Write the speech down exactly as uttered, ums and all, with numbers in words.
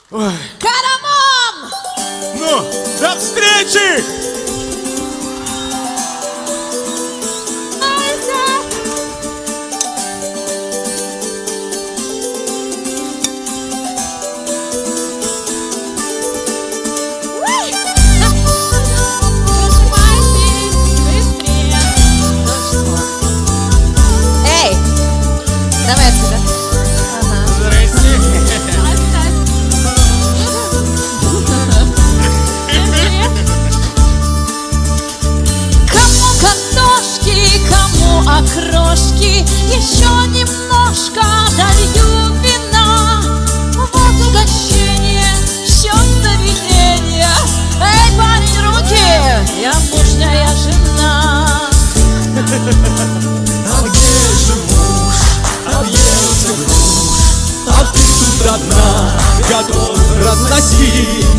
Ой. Карамон! Ну, до встречи! Эй, давай отсюда. Ага. Здрасте. Кому картошки, кому окрошки, еще немножко долью вина. Вот угощение, счет заведения. Эй, парень, руки, я мужняя жена. А где же муж? Объелся груш, а ты тут одна, готов разносить